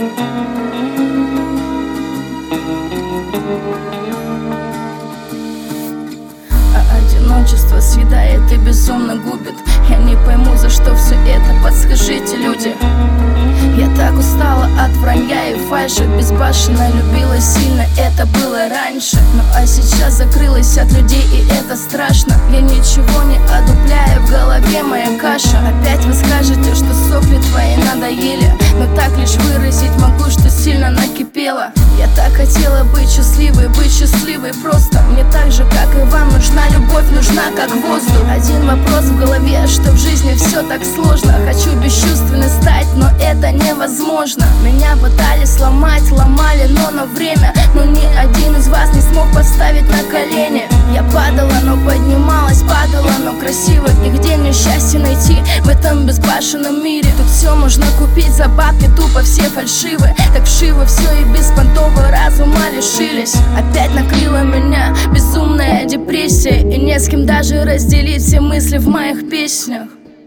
Одиночество съедает и безумно губит. Я не пойму, за что все это, подскажите, люди. Я так устала от вранья и фальши. Безбашенно любила сильно, это было раньше. Ну а сейчас закрылась от людей, и это страшно. Я ничего не одупляю, в голове моя каша. Опять вы скажете, что сопли твои надоели, но так лишь выразить могу, что сильно накипело. Я так хотела быть счастливой просто. Мне так же, как и вам, нужна любовь, нужна как воздух. Один вопрос в голове, что в жизни все так сложно. Хочу бесчувственной стать, но это невозможно. Меня пытались сломать, ломали, но на время. Но ни один из вас не смог поставить на колени. Я падала, но поднималась, падала, но красиво. И где мне счастье найти в этом безбашенном мире? Тут все можно купить за бабки, тупо все фальшивы. Так вшиво все и беспонтово разума лишились. Опять накрыла меня безумная депрессия, и не с кем даже разделить все мысли в моих песнях.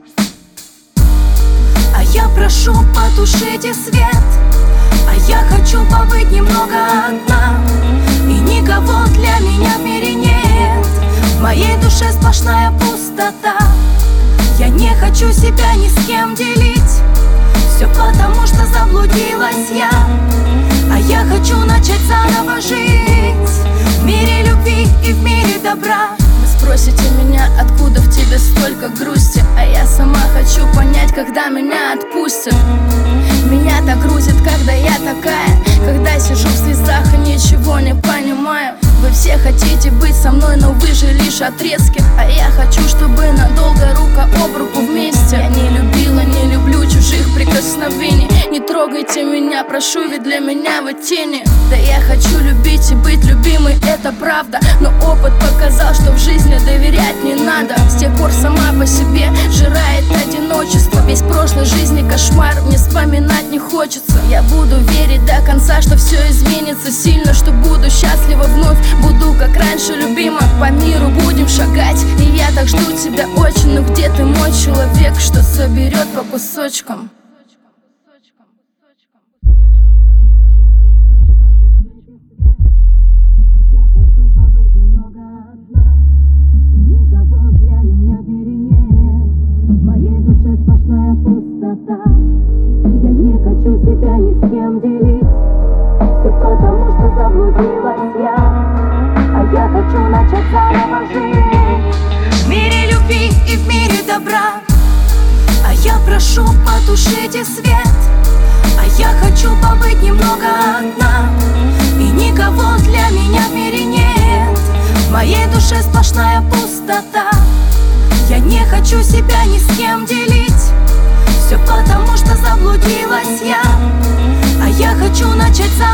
А я прошу, потушите свет, а я хочу побыть немного одна. И никого для меня в мире нет, в моей душе сплошная пустота. Я не хочу себя ни с кем делить, все потому что заблудилась я. А я хочу начать заново жить в мире любви и в мире добра. Вы спросите меня, откуда в тебе столько грусти, а я сама хочу понять, когда меня отпустят. Меня так грузит, когда я такая, когда сижу в слезах и ничего не понимаю. Вы все хотите быть со мной, но вы же лишь отрезки, а я хочу, чтобы надолго рука об руку вместе. Я не любила, не люблю чужих прикосновений. Не трогайте меня, прошу, ведь для меня вы тени. Да я хочу любить и быть любимой, это правда, но опыт показал, что в жизни доверять не надо. С тех пор сама по себе жирает одиночество. Весь прошлой жизни кошмар мне вспоминать не хочется. Я буду верить до конца, что все изменится сильно, что буду счастлива вновь, буду как раньше любима. По миру будем шагать, и я так жду тебя очень. Но где ты, мой человек, что соберет по кусочкам? Я не хочу себя ни с кем делить, все потому что заблудилась я. А я хочу начать заново жить в мире любви и в мире добра. А я прошу, потушите свет, а я хочу побыть немного одна. И никого для меня в мире нет, в моей душе сплошная пустота. Я не хочу себя ни с кем делить, все потому что заблудилась я. А я хочу начать